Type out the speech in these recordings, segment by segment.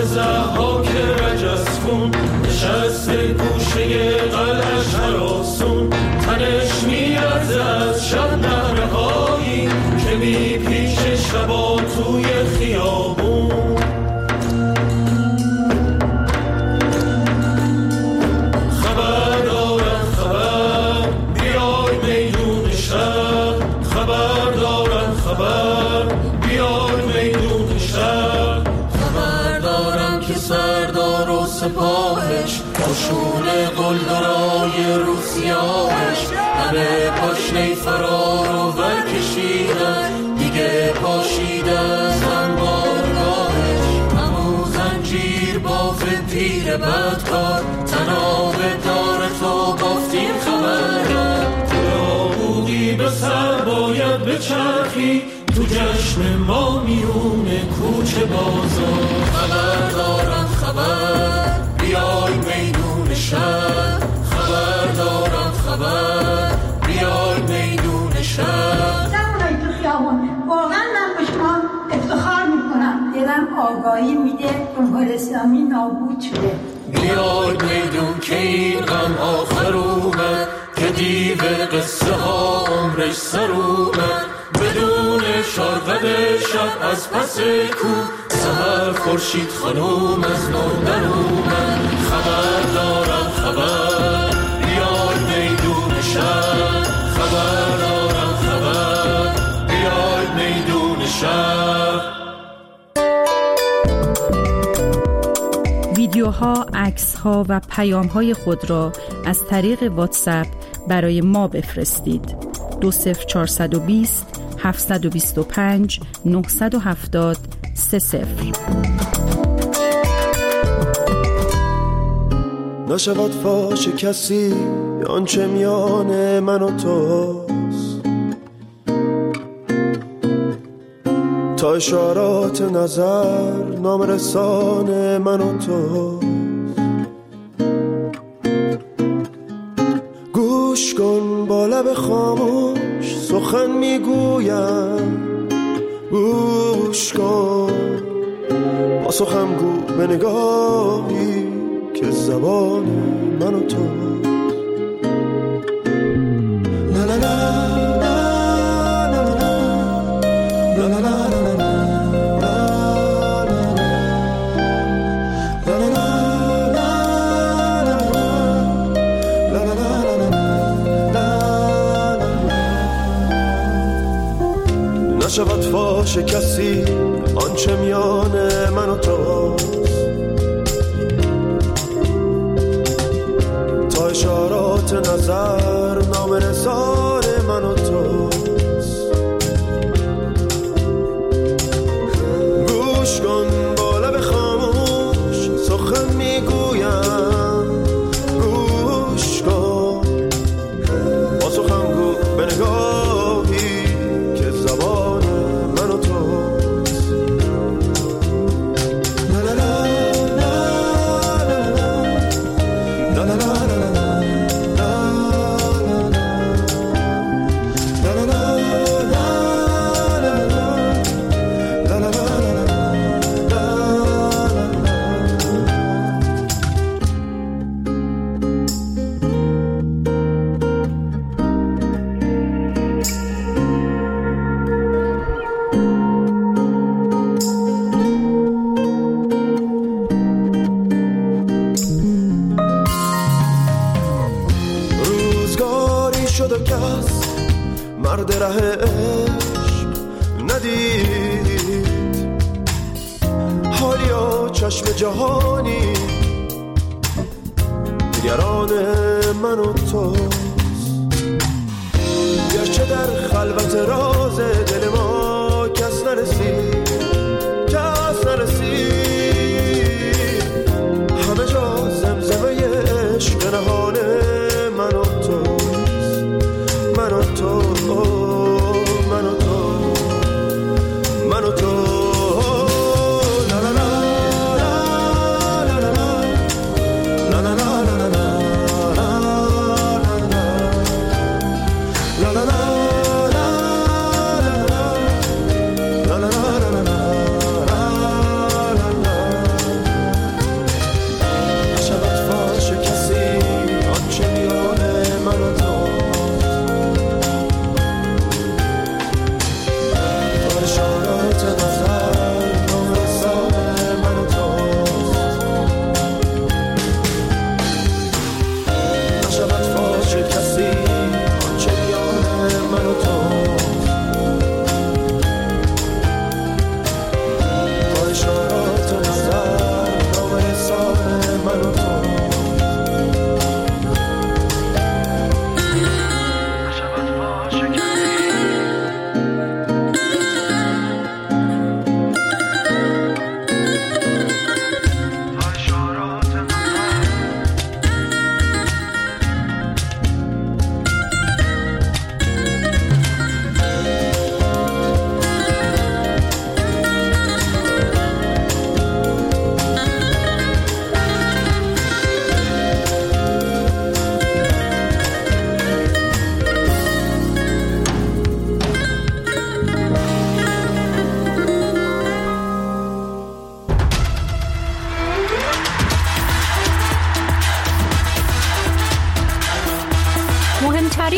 ضحاک رجسکون نشسته گوشه قلعش هراسون، تنش میرزه از شب نهرهایی که میپیچه شبا توی خیابون. خبر دارم خبر بیای میدون شهر، خبر دارم خبر بیای میدون شهر. خبر دارم که سردار و سپاهش قشون قلدرای روسیاهش همه پاشنه فرار و ورکشیدن، دیگه پاشیده از انبارگاهش. همون زنجیر باف پیر بدکار تناب دار تو بافتیم خبره. تو بودی به سر باید بچرخی تو جشن ما میونه کوچه بازار. خبر دارم خبر بیای میدون شهر، خبر دارم خبر بیای میدون شهر. جوانای تو خیابون واقعا من به شما افتخار میکنم، دلم آگاهی میده جمهوری اسلامی نابود شده. بیای میدون که این غم آخر اومد، که دیو قصه ها عمرش سر اومد. بدون شارقد شب از پس کو سهر خورشید خانوم از نو در اومد. خبر دارم خبر بیای میدون شهر، خبر دارم خبر بیای میدون شهر. ویدیوها، عکس‌ها و پیام‌های خود را از طریق واتساپ برای ما بفرستید. 20420 725 970 30. نشود فاش کسی آنچه میان من و توست، تا اشارات نظر نامرسان من و توست. گوش کن با لب خاموش سخن میگویم، گوش کن با سخن گو به نگاهی که زبان من و تو. لا لا لا نشود فاش کسی آنچه میان من و توست، تا اشارات نظر نامرسان من و توست. گوش کن با لب خاموش سخن میگویم، گوش کن با سخن گو به نگاهی که زبان من و توست. شد و کس مرد ره عشق ندید، حالیا چشم جهانی نگران من و توست. گرچه در خلوت راز دل ما کس نرسید، کس نرسید، همه جا زمزمه عشق نهان من و توست، من و تو، من و تو، من و تو.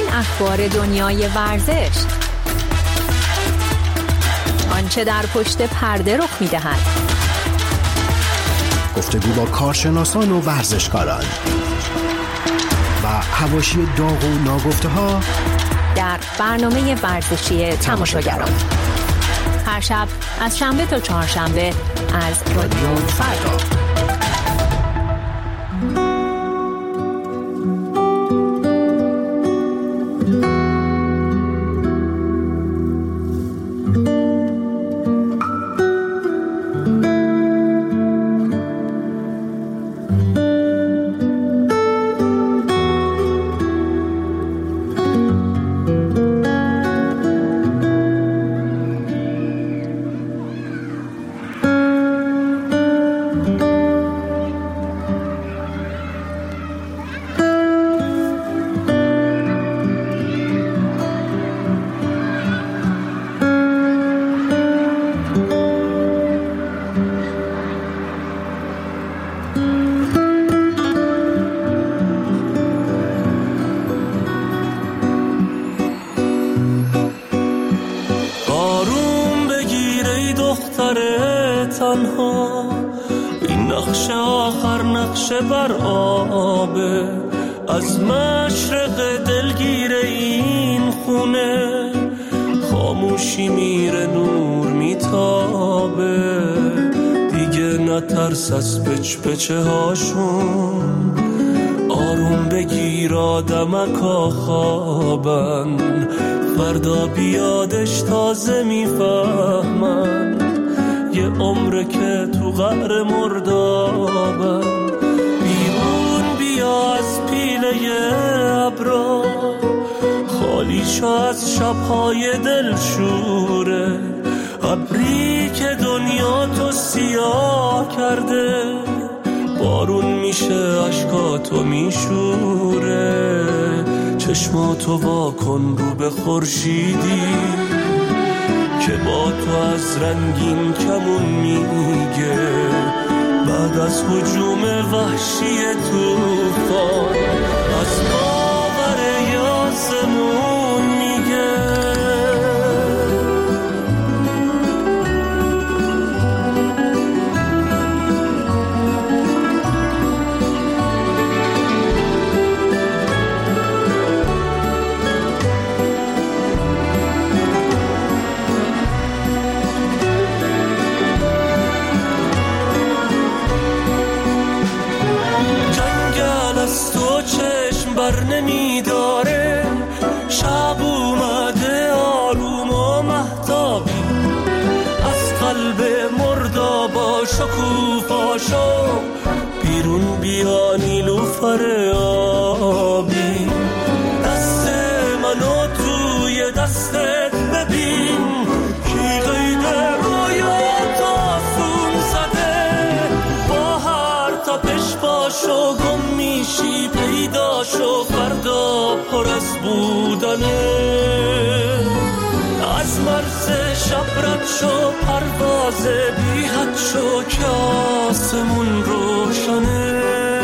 اخبار دنیای ورزش، آنچه در پشت پرده رخ می‌دهد، گفتگو با کارشناسان و ورزشکاران و حواشی داغ و ناگفته‌ها در برنامه ورزشی تماشاگران. هر شب از شنبه تا چهارشنبه از رادیو فردا. این نقش آخر نقش بر آبه، از مشرق دلگیره این خونه خاموشی میره نور میتابه، دیگه نترس از پچ پچه هاشون، آروم بگیر آدمکا خوابن، فردا بیادش تازه میفهمن، یه عمره که تو قعر مردابن، بیرون بیا از پیله ابرا، خالی شو از شبهای دلشوره، ابری که دنیا تو سیاه کرده، بارون میشه عشقاتو میشوره، چشماتو واکن رو به خورشیدی که با تو از رنگین کمون میگه، بعد از هجوم وحشی طوفان از باور آسمون میگه. بر نمیداره، شب اومده آروم و مهتابی، از قلب مردابا شکوفاشو بیرون بیا نیلوفر آبی، دست منو توی دستت ببین، کی قید رویات آسون زده، با هر تپش باشو گم میشی، پیدا شو فردا پر از بودنه، از مرز شب رد شو پرواز بی حد شو که آسمون روشنه،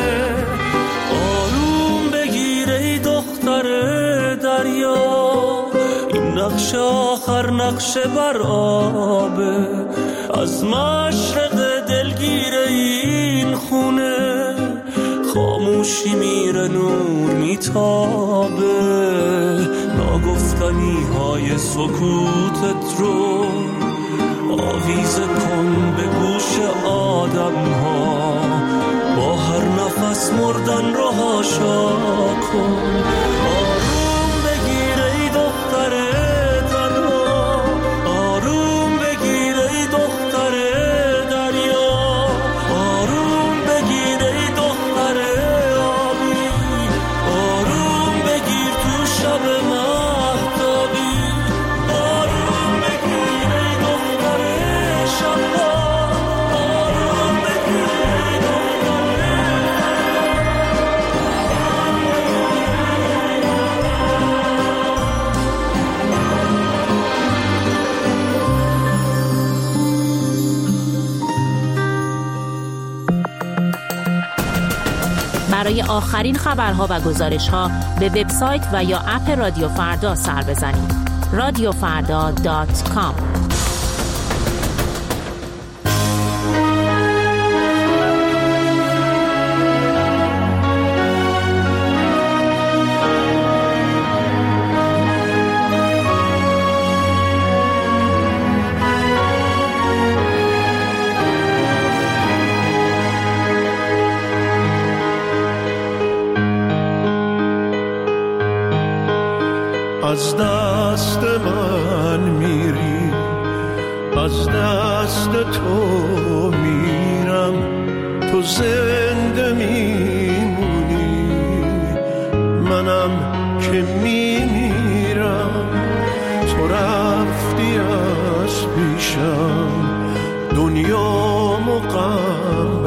آروم بگیر ای دختر دریا، این نقش آخر نقش بر آبه، از مشرق دلگیره این خونه خاموشی میره نور میتابه، ناگفتنی های سکوتت رو آویزه کن به گوش آدم ها، با هر نفس مردن رو هاشا کن، آروم بگیر ای دختر تنها، آروم بگیر ای دختر دریا، آروم بگیر ای دختر آبی، آروم بگیر تو شب مهتابی، آروم بگیر ای دختر شبا، آروم بگیر ای دختر برای آخرین خبرها و گزارش‌ها به وبسایت و یا اپ رادیو فردا سر بزنید. radiofarda.com. از دست من میری، از دست تو میرم، تو زنده میمونی، منم که میمیرم. تو رفتی از پیشم، دنیامو غم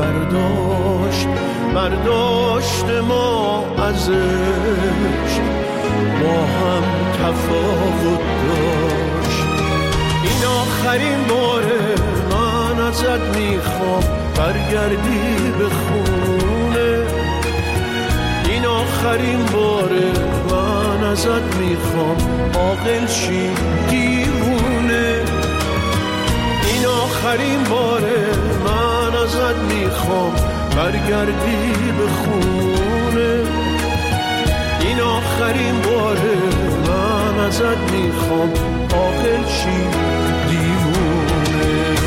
برداشت ما ازش، با هم تفاوت داشت. این آخرین باره من ازت میخوام برگردی به خونه. این آخرین باره من ازت میخوام عاقل شی دیوونه. این آخرین باره من ازت میخوام برگردی به خونه. این آخرین باره من ازت میخوام عاقل شی دیوونه.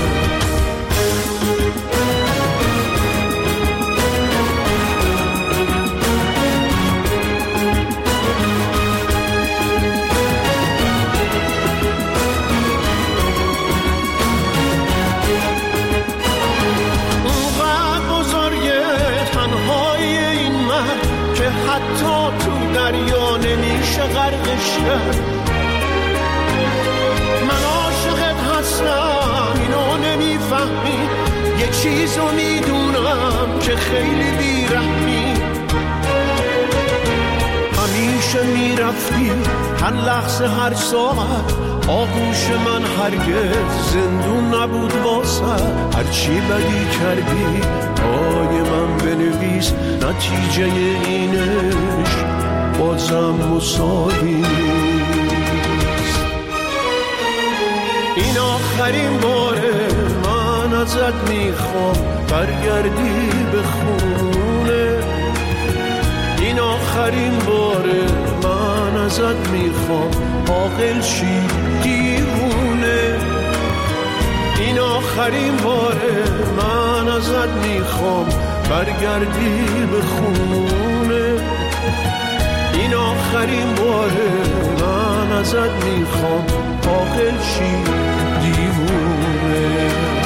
اونقدر بزرگه تنهای این مرد که حتی تو دریا نمیشه غرقش کرد. من عاشقت هستم اینو نمیفهمی، یه چیزو میدونم که خیلی بیرحمی. همیشه میرفتی هر لحظه هر ساعت، آغوش من هرگز زندون نبود واسه. هرچی بدی کردی پای من بنویس، نتیجه اینش بازم مساوی نیست. این آخرین باره من ازت میخوام برگردی به خونه. این آخرین باره من ازت میخوام عاقل شی دیوونه. این آخرین باره من ازت میخوام برگردی به خونه. این آخرین باره من ازت میخوام عاقل شی دیوونه.